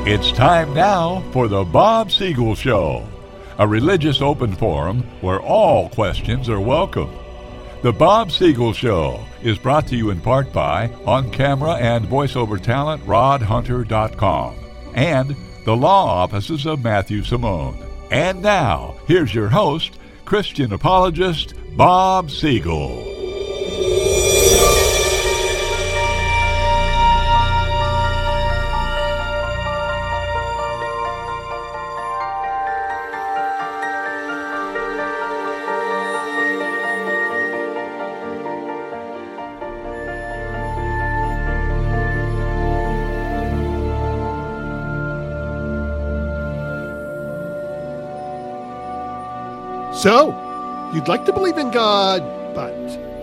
It's time now for the Bob Siegel Show, a religious open forum where all questions are welcome. The Bob Siegel Show is brought to you in part by on-camera and voiceover talent rodhunter.com and the law offices of Matthew Simone. And now, here's your host, Christian apologist Bob Siegel. So, you'd like to believe in God, but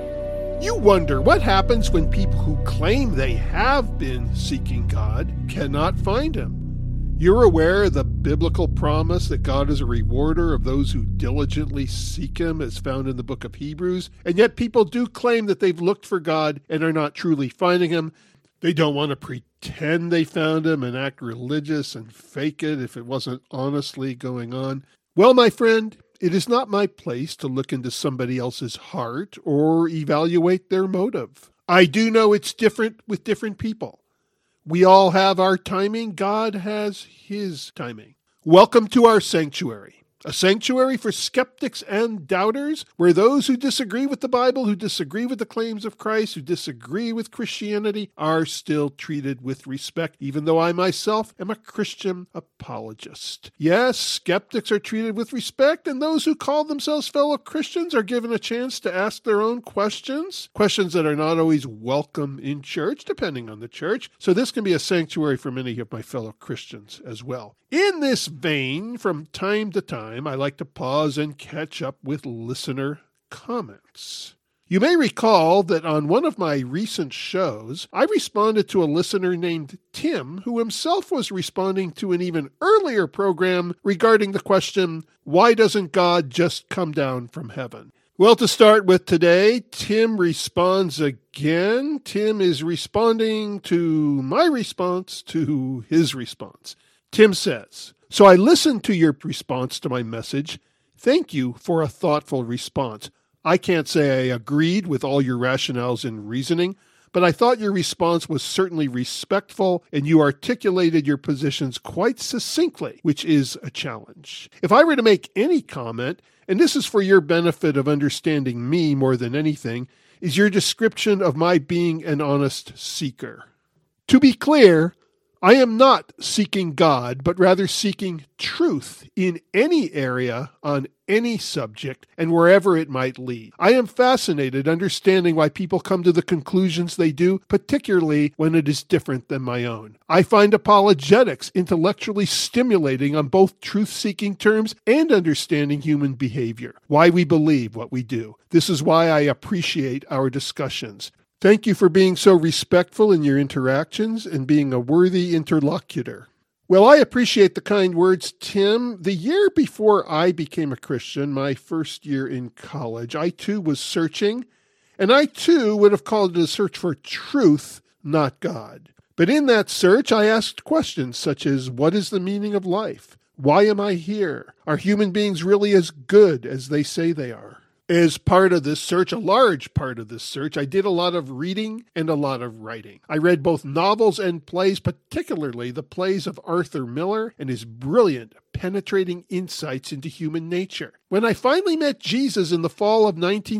you wonder what happens when people who claim they have been seeking God cannot find Him. You're aware of the biblical promise that God is a rewarder of those who diligently seek Him, as found in the book of Hebrews, and yet people do claim that they've looked for God and are not truly finding Him. They don't want to pretend they found Him and act religious and fake it if it wasn't honestly going on. Well, my friend, it is not my place to look into somebody else's heart or evaluate their motive. I do know it's different with different people. We all have our timing. God has His timing. Welcome to our sanctuary. A sanctuary for skeptics and doubters, where those who disagree with the Bible, who disagree with the claims of Christ, who disagree with Christianity, are still treated with respect, even though I myself am a Christian apologist. Yes, skeptics are treated with respect, and those who call themselves fellow Christians are given a chance to ask their own questions that are not always welcome in church, depending on the church. So this can be a sanctuary for many of my fellow Christians as well. In this vein, from time to time, I like to pause and catch up with listener comments. You may recall that on one of my recent shows, I responded to a listener named Tim, who himself was responding to an even earlier program regarding the question, why doesn't God just come down from heaven? Well, to start with today, Tim responds again. Tim is responding to my response to his response. Tim says, so I listened to your response to my message. Thank you for a thoughtful response. I can't say I agreed with all your rationales and reasoning, but I thought your response was certainly respectful and you articulated your positions quite succinctly, which is a challenge. If I were to make any comment, and this is for your benefit of understanding me more than anything, is your description of my being an honest seeker. To be clear, I am not seeking God, but rather seeking truth in any area, on any subject, and wherever it might lead. I am fascinated understanding why people come to the conclusions they do, particularly when it is different than my own. I find apologetics intellectually stimulating on both truth-seeking terms and understanding human behavior, why we believe what we do. This is why I appreciate our discussions. Thank you for being so respectful in your interactions and being a worthy interlocutor. Well, I appreciate the kind words, Tim. The year before I became a Christian, my first year in college, I too was searching, and I too would have called it a search for truth, not God. But in that search, I asked questions such as, what is the meaning of life? Why am I here? Are human beings really as good as they say they are? As part of this search, a large part of this search, I did a lot of reading and a lot of writing. I read both novels and plays, particularly the plays of Arthur Miller and his brilliant, penetrating insights into human nature. When I finally met Jesus in the fall of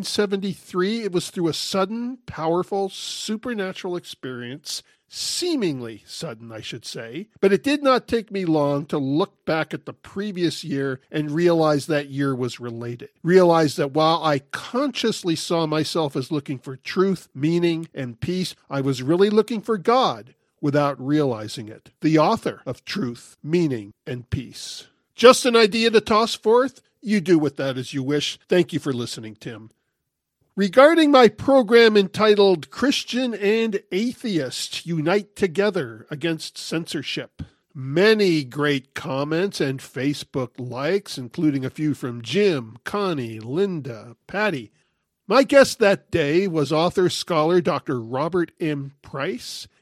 1973, it was through a sudden, powerful, supernatural experience. Seemingly sudden, I should say, but it did not take me long to look back at the previous year and realize that year was related. Realize that while I consciously saw myself as looking for truth, meaning, and peace, I was really looking for God without realizing it. The author of truth, meaning, and peace. Just an idea to toss forth? You do with that as you wish. Thank you for listening, Tim. Regarding my program entitled Christian and Atheist Unite Together Against Censorship, many great comments and Facebook likes, including a few from Jim, Connie, Linda, Patty. My guest that day was author-scholar Dr. Robert M. Price,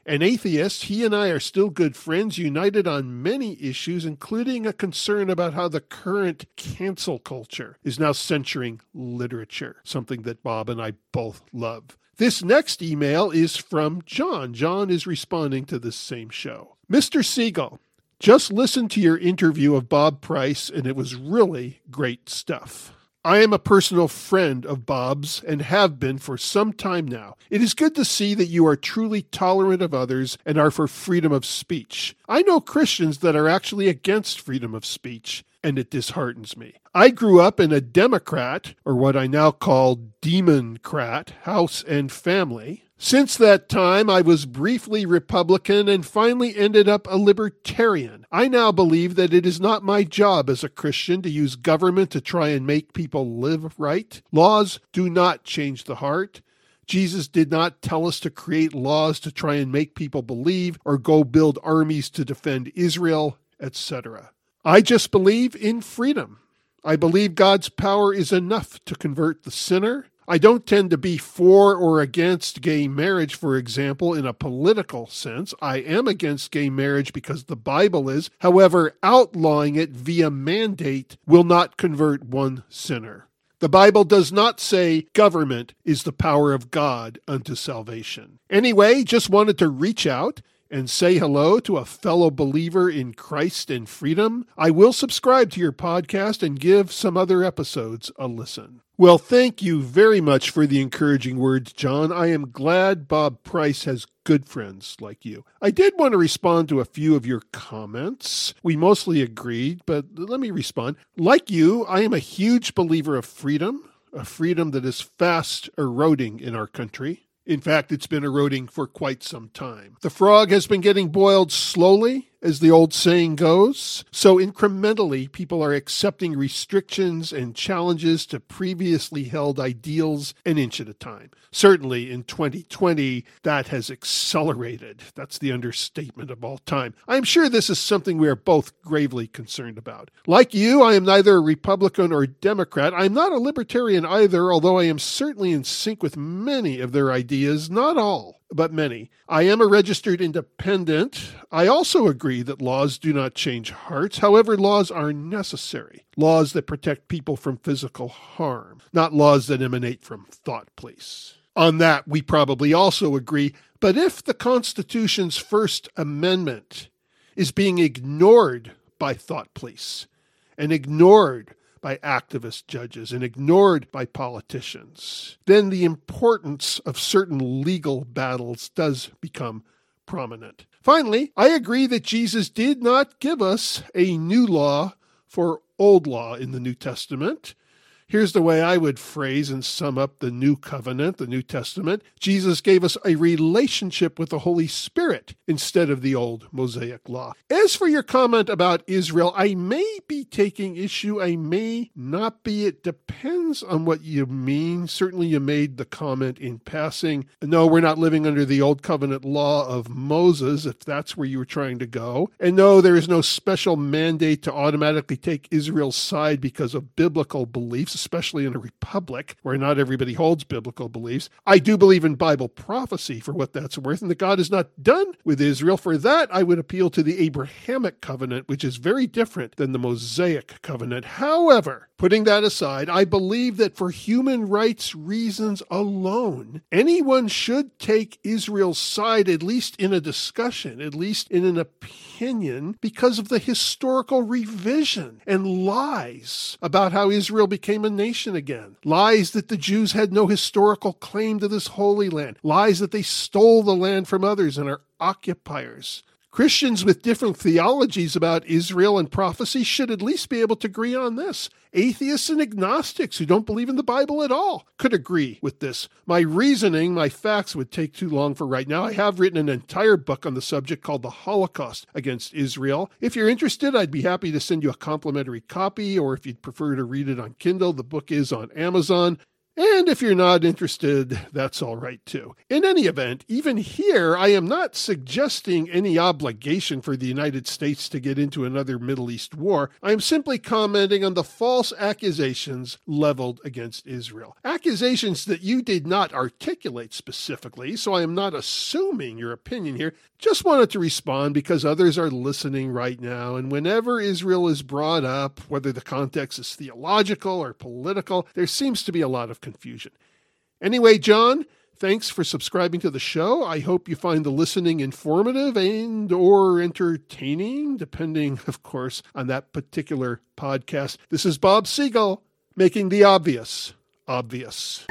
An atheist, he and I are still good friends, united on many issues, including a concern about how the current cancel culture is now censoring literature, something that Bob and I both love. This next email is from John. John is responding to this same show. Mr. Siegel, just listened to your interview of Bob Price, and it was really great stuff. I am a personal friend of Bob's and have been for some time now. It is good to see that you are truly tolerant of others and are for freedom of speech. I know Christians that are actually against freedom of speech, and it disheartens me. I grew up in a Democrat, or what I now call Demon-crat, house and family. Since that time, I was briefly Republican and finally ended up a libertarian. I now believe that it is not my job as a Christian to use government to try and make people live right. Laws do not change the heart. Jesus did not tell us to create laws to try and make people believe or go build armies to defend Israel, etc. I just believe in freedom. I believe God's power is enough to convert the sinner. I don't tend to be for or against gay marriage, for example, in a political sense. I am against gay marriage because the Bible is. However, outlawing it via mandate will not convert one sinner. The Bible does not say government is the power of God unto salvation. Anyway, just wanted to reach out and say hello to a fellow believer in Christ and freedom. I will subscribe to your podcast and give some other episodes a listen. Well, thank you very much for the encouraging words, John. I am glad Bob Price has good friends like you. I did want to respond to a few of your comments. We mostly agreed, but let me respond. Like you, I am a huge believer of freedom, a freedom that is fast eroding in our country. In fact, it's been eroding for quite some time. The frog has been getting boiled slowly, as the old saying goes. So incrementally, people are accepting restrictions and challenges to previously held ideals an inch at a time. Certainly in 2020, that has accelerated. That's the understatement of all time. I'm sure this is something we are both gravely concerned about. Like you, I am neither a Republican or Democrat. I'm not a libertarian either, although I am certainly in sync with many of their ideas, not all, but many. I am a registered independent. I also agree that laws do not change hearts. However, laws are necessary. Laws that protect people from physical harm, not laws that emanate from thought police. On that, we probably also agree. But if the Constitution's First Amendment is being ignored by thought police and ignored by activist judges and ignored by politicians, then the importance of certain legal battles does become prominent. Finally, I agree that Jesus did not give us a new law for old law in the New Testament. Here's the way I would phrase and sum up the New Covenant, the New Testament. Jesus gave us a relationship with the Holy Spirit instead of the old Mosaic law. As for your comment about Israel, I may be taking issue, I may not be. It depends on what you mean. Certainly you made the comment in passing. No, we're not living under the old covenant law of Moses, if that's where you were trying to go. And no, there is no special mandate to automatically take Israel's side because of biblical beliefs, especially in a republic where not everybody holds biblical beliefs. I do believe in Bible prophecy for what that's worth, and that God is not done with Israel. For that, I would appeal to the Abrahamic covenant, which is very different than the Mosaic covenant. However, putting that aside, I believe that for human rights reasons alone, anyone should take Israel's side, at least in a discussion, at least in an opinion, because of the historical revision and lies about how Israel became a nation again. Lies that the Jews had no historical claim to this holy land. Lies that they stole the land from others and are occupiers. Christians with different theologies about Israel and prophecy should at least be able to agree on this. Atheists and agnostics who don't believe in the Bible at all could agree with this. My reasoning, my facts would take too long for right now. I have written an entire book on the subject called The Holocaust Against Israel. If you're interested, I'd be happy to send you a complimentary copy, or if you'd prefer to read it on Kindle, the book is on Amazon. And if you're not interested, that's all right too. In any event, even here, I am not suggesting any obligation for the United States to get into another Middle East war. I am simply commenting on the false accusations leveled against Israel. Accusations that you did not articulate specifically, so I am not assuming your opinion here. Just wanted to respond because others are listening right now, and whenever Israel is brought up, whether the context is theological or political, there seems to be a lot of confusion. Anyway, John, thanks for subscribing to the show. I hope you find the listening informative and or entertaining, depending, of course, on that particular podcast. This is Bob Siegel, making the obvious obvious.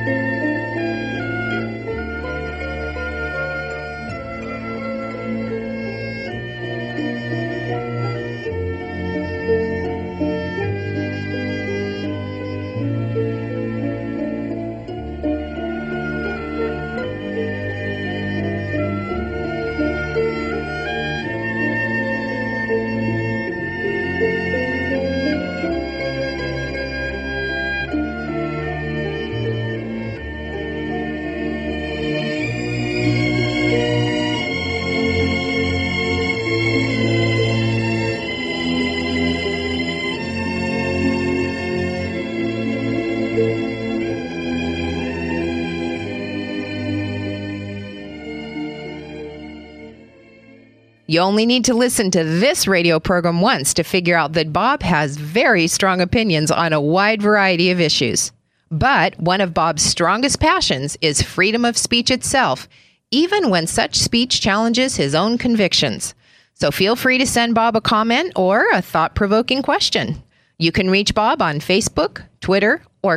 You only need to listen to this radio program once to figure out that Bob has very strong opinions on a wide variety of issues. But one of Bob's strongest passions is freedom of speech itself, even when such speech challenges his own convictions. So feel free to send Bob a comment or a thought-provoking question. You can reach Bob on Facebook, Twitter, or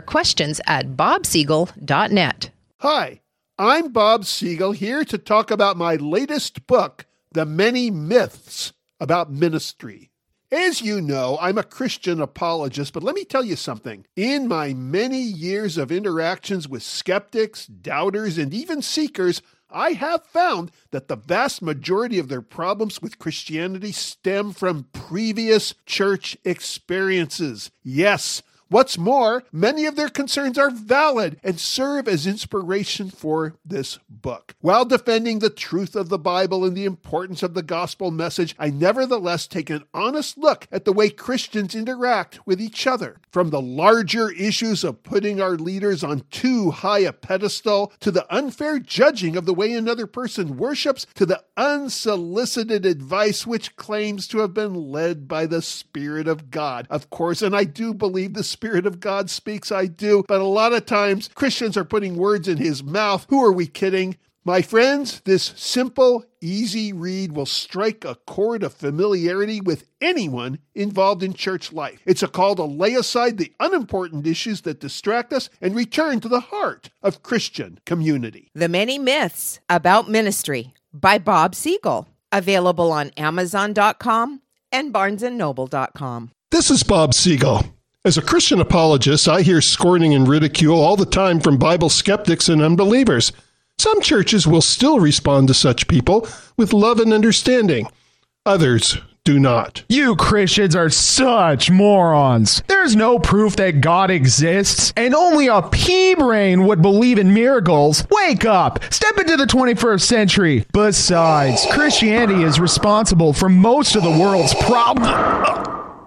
questions@bobsiegel.net. Hi, I'm Bob Siegel, here to talk about my latest book, The Many Myths About Ministry. As you know, I'm a Christian apologist, but let me tell you something. In my many years of interactions with skeptics, doubters, and even seekers, I have found that the vast majority of their problems with Christianity stem from previous church experiences. Yes, what's more, many of their concerns are valid and serve as inspiration for this book. While defending the truth of the Bible and the importance of the gospel message, I nevertheless take an honest look at the way Christians interact with each other. From the larger issues of putting our leaders on too high a pedestal, to the unfair judging of the way another person worships, to the unsolicited advice which claims to have been led by the Spirit of God. Of course, and I do believe the Spirit of God speaks, I do, but a lot of times Christians are putting words in his mouth. Who are we kidding? My friends, this simple, easy read will strike a chord of familiarity with anyone involved in church life. It's a call to lay aside the unimportant issues that distract us and return to the heart of Christian community. The Many Myths About Ministry by Bob Siegel. Available on Amazon.com and BarnesandNoble.com. This is Bob Siegel. As a Christian apologist, I hear scorning and ridicule all the time from Bible skeptics and unbelievers. Some churches will still respond to such people with love and understanding. Others do not. You Christians are such morons. There's no proof that God exists, and only a pea-brain would believe in miracles. Wake up! Step into the 21st century. Besides, Christianity is responsible for most of the world's problems.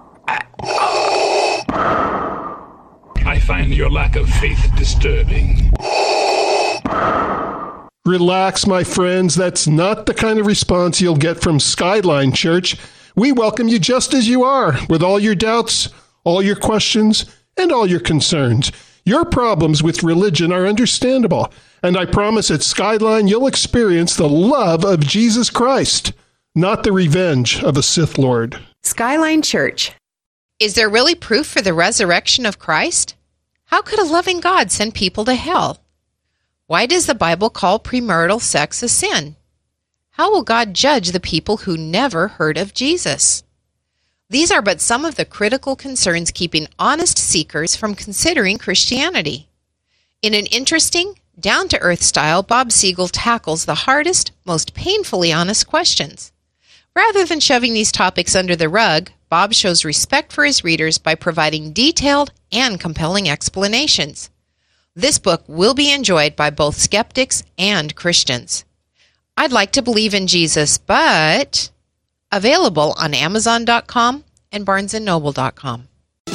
I find your lack of faith disturbing. Relax, my friends. That's not the kind of response you'll get from Skyline Church. We welcome you just as you are, with all your doubts, all your questions, and all your concerns. Your problems with religion are understandable, and I promise at Skyline you'll experience the love of Jesus Christ, not the revenge of a Sith Lord. Skyline Church. Is there really proof for the resurrection of Christ? How could a loving God send people to hell? Why does the Bible call premarital sex a sin? How will God judge the people who never heard of Jesus? These are but some of the critical concerns keeping honest seekers from considering Christianity. In an interesting, down-to-earth style, Bob Siegel tackles the hardest, most painfully honest questions. Rather than shoving these topics under the rug, Bob shows respect for his readers by providing detailed and compelling explanations. This book will be enjoyed by both skeptics and Christians. I'd like to believe in Jesus, but available on Amazon.com and BarnesandNoble.com.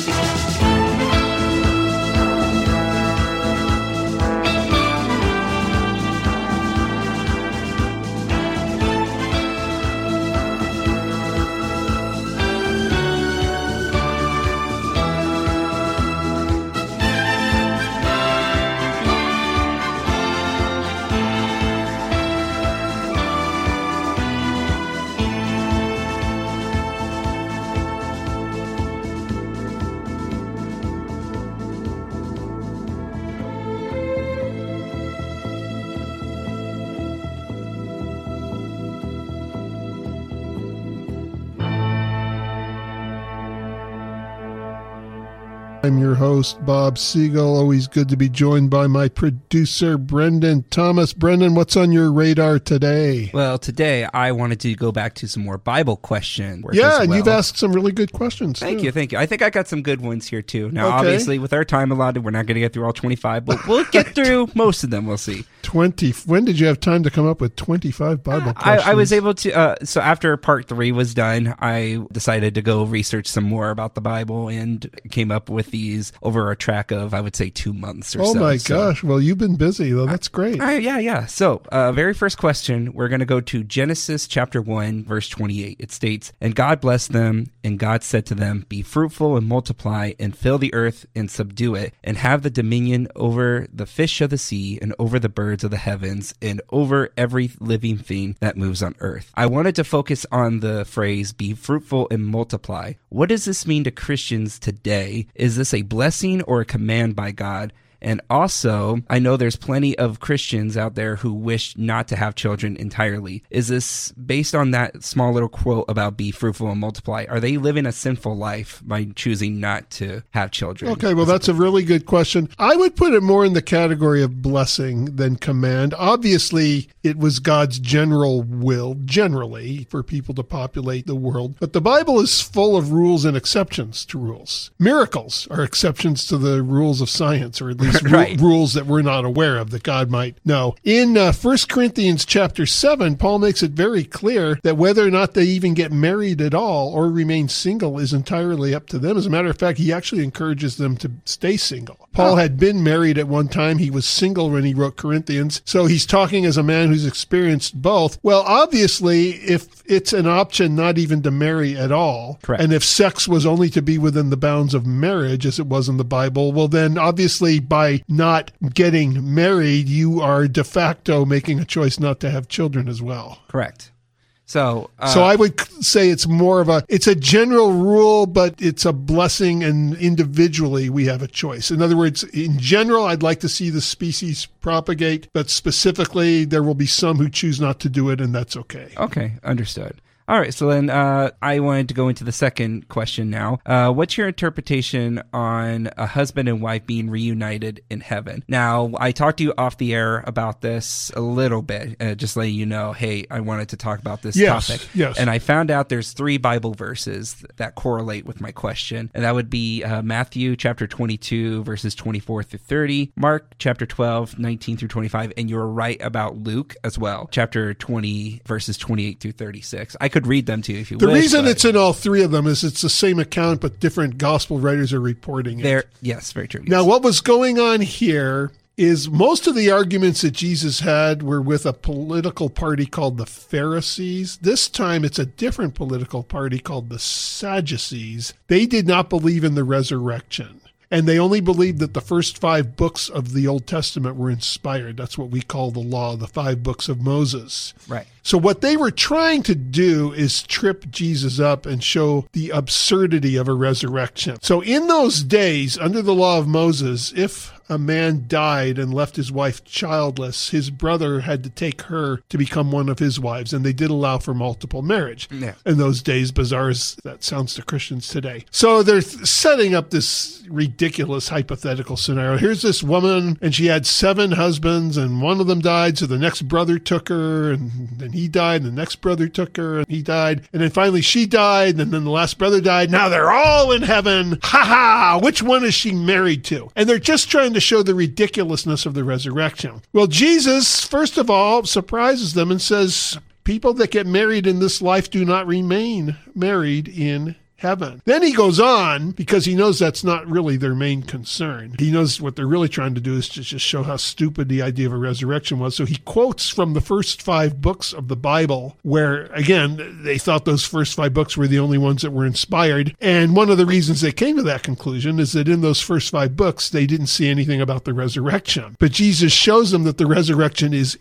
I'm your host, Bob Siegel. Always good to be joined by my producer, Brendan Thomas. Brendan, what's on your radar today? Well, today I wanted to go back to some more Bible question work. Yeah, and you've asked some really good questions. Thank you. I think I got some good ones here, too. Now, Okay. obviously, with our time allotted, we're not going to get through all 25, but we'll get through most of them. We'll see. 20. When did you have time to come up with 25 Bible questions? I was able to, so after part 3 was done, I decided to go research some more about the Bible and came up with these over a track of, I would say, 2 months or so. Oh my gosh. Well, you've been busy, though. That's great. Yeah. So, very first question, we're going to go to Genesis chapter 1, verse 28. It states, "And God blessed them, and God said to them, Be fruitful and multiply, and fill the earth and subdue it, and have the dominion over the fish of the sea, and over the birds of the heavens, and over every living thing that moves on earth." I wanted to focus on the phrase, "Be fruitful and multiply." What does this mean to Christians today? Is this a blessing or a command by God? And also, I know there's plenty of Christians out there who wish not to have children entirely. Is this based on that small little quote about be fruitful and multiply? Are they living a sinful life by choosing not to have children? Okay, well, that's a really good question. I would put it more in the category of blessing than command. Obviously, it was God's general will, generally, for people to populate the world. But the Bible is full of rules and exceptions to rules. Miracles are exceptions to the rules of science, or at least Right. rules that we're not aware of that God might know. In 1 Corinthians chapter 7, Paul makes it very clear that whether or not they even get married at all or remain single is entirely up to them. As a matter of fact, he actually encourages them to stay single. Paul had been married at one time. He was single when he wrote Corinthians. So he's talking as a man who's experienced both. Well, obviously, if it's an option not even to marry at all, Correct. and if sex was only to be within the bounds of marriage, as it was in the Bible, well, then obviously by not getting married, you are de facto making a choice not to have children as well. Correct. So So I would say it's more of it's a general rule, but it's a blessing, and individually we have a choice. In other words, in general, I'd like to see the species propagate, but specifically there will be some who choose not to do it, and that's okay. Okay, understood. All right, so then I wanted to go into the second question now. What's your interpretation on a husband and wife being reunited in heaven? Now, I talked to you off the air about this a little bit, just letting you know, hey, I wanted to talk about this topic. Yes. And I found out there's 3 Bible verses that correlate with my question, and that would be Matthew chapter 22, verses 24 through 30, Mark chapter 12, 19 through 25, and you were right about Luke as well, chapter 20, verses 28 through 36. I could read them to you if you The wish. reason but it's in all 3 of them is it's the same account, but different gospel writers are reporting it. yes, very true. Now, Yes. what was going on here is most of the arguments that Jesus had were with a political party called the Pharisees. This time it's a different political party called the Sadducees. They did not believe in the resurrection. And they only believed that the first 5 books of the Old Testament were inspired. That's what we call the law, the 5 books of Moses. Right. So what they were trying to do is trip Jesus up and show the absurdity of a resurrection. So in those days, under the law of Moses, if a man died and left his wife childless, his brother had to take her to become one of his wives, and they did allow for multiple marriage. Yeah. In those days, bizarre as that sounds to Christians today. So they're setting up this ridiculous hypothetical scenario. Here's this woman, and she had 7 husbands, and one of them died, so the next brother took her, and then and he died, and the next brother took her, and he died, and then finally she died, and then the last brother died. Now they're all in heaven. Ha ha! Which one is she married to? And they're just trying to show the ridiculousness of the resurrection. Well, Jesus, first of all, surprises them and says, people that get married in this life do not remain married in heaven. Then he goes on, because he knows that's not really their main concern. He knows what they're really trying to do is to just show how stupid the idea of a resurrection was. So he quotes from the first 5 books of the Bible, where, again, they thought those first 5 books were the only ones that were inspired. And one of the reasons they came to that conclusion is that in those first 5 books, they didn't see anything about the resurrection. But Jesus shows them that the resurrection is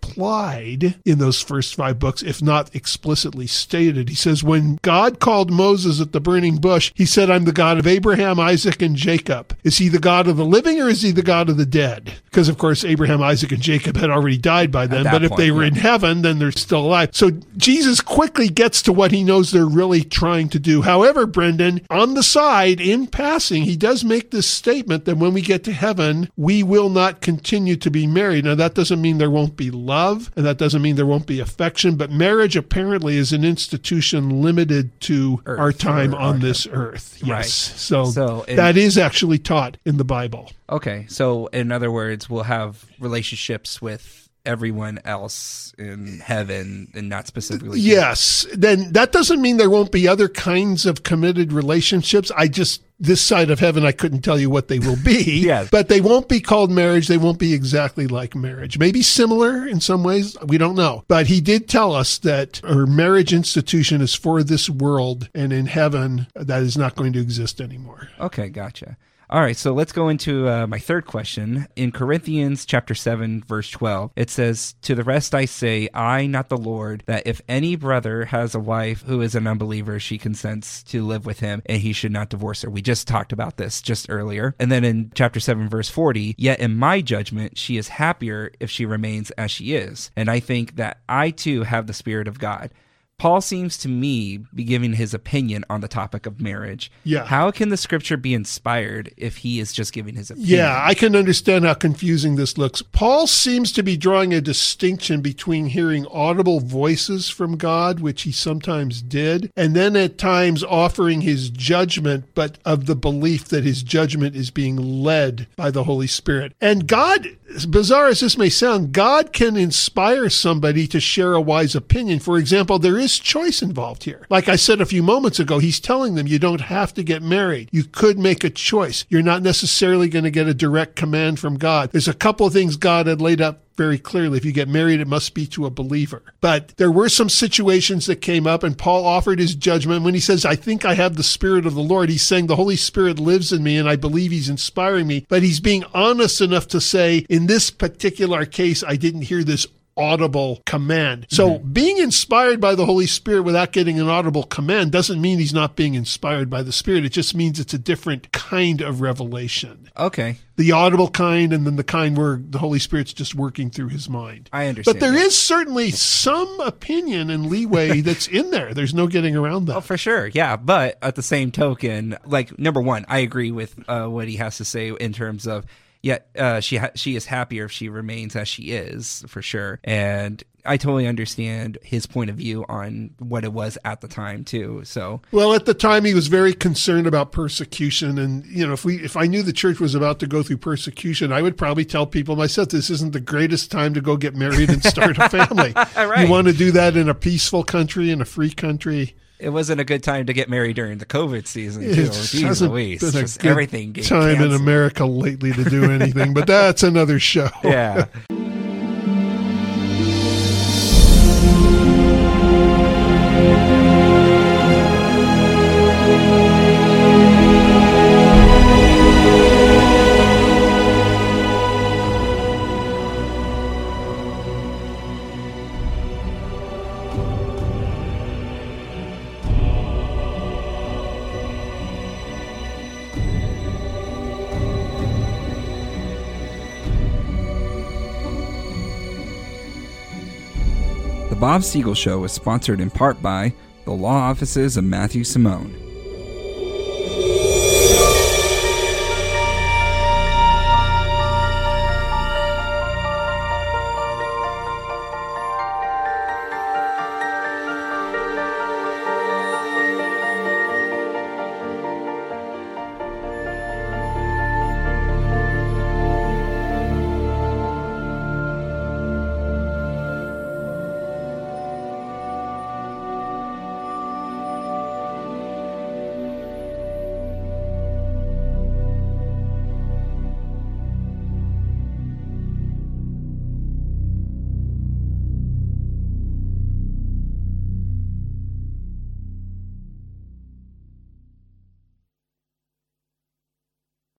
implied in those first 5 books, if not explicitly stated. He says, when God called Moses at the burning bush, he said, I'm the God of Abraham, Isaac, and Jacob. Is he the God of the living, or is he the God of the dead? Because, of course, Abraham, Isaac, and Jacob had already died by then, but if they were in heaven, then they're still alive. So Jesus quickly gets to what he knows they're really trying to do. However, Brendan, on the side, in passing, he does make this statement that when we get to heaven, we will not continue to be married. Now, that doesn't mean there won't be love, and that doesn't mean there won't be affection, but marriage apparently is an institution limited to our time on this earth. Yes. Right. So that is actually taught in the Bible. Okay. So in other words, we'll have relationships with everyone else in heaven and not specifically. Yes. Then that doesn't mean there won't be other kinds of committed relationships. This side of heaven, I couldn't tell you what they will be, yes. But they won't be called marriage. They won't be exactly like marriage. Maybe similar in some ways. We don't know. But he did tell us that our marriage institution is for this world, and in heaven, that is not going to exist anymore. Okay, gotcha. All right, so let's go into my third question. In Corinthians chapter 7, verse 12, it says, to the rest I say, I, not the Lord, that if any brother has a wife who is an unbeliever, she consents to live with him, and he should not divorce her. We just talked about this just earlier. And then in chapter 7, verse 40, yet in my judgment, she is happier if she remains as she is. And I think that I too have the Spirit of God. Paul seems to me be giving his opinion on the topic of marriage. Yeah. How can the scripture be inspired if he is just giving his opinion? Yeah, I can understand how confusing this looks. Paul seems to be drawing a distinction between hearing audible voices from God, which he sometimes did, and then at times offering his judgment, but of the belief that his judgment is being led by the Holy Spirit. And God, as bizarre as this may sound, God can inspire somebody to share a wise opinion. For example, there is choice involved here. Like I said a few moments ago, he's telling them you don't have to get married. You could make a choice. You're not necessarily going to get a direct command from God. There's a couple of things God had laid up very clearly. If you get married, it must be to a believer. But there were some situations that came up, and Paul offered his judgment. When he says, I think I have the Spirit of the Lord, he's saying the Holy Spirit lives in me, and I believe he's inspiring me. But he's being honest enough to say, in this particular case, I didn't hear this audible command. So being inspired by the Holy Spirit without getting an audible command doesn't mean he's not being inspired by the Spirit. It just means it's a different kind of revelation. Okay. The audible kind, and then the kind where the Holy Spirit's just working through his mind. I understand. But there is certainly some opinion and leeway that's in there. There's no getting around that. Oh, for sure. Yeah. But at the same token, like, number one, I agree with what he has to say in terms of, she is happier if she remains as she is, for sure. And I totally understand his point of view on what it was at the time too. So, well, at the time he was very concerned about persecution, and if I knew the church was about to go through persecution, I would probably tell people myself, this isn't the greatest time to go get married and start a family. Right. You want to do that in a peaceful country, in a free country. It wasn't a good time to get married during the COVID season, too. It hasn't been a good everything time canceled in America lately to do anything, but that's another show. Yeah. The Bob Siegel Show is sponsored in part by the law offices of Matthew Simone.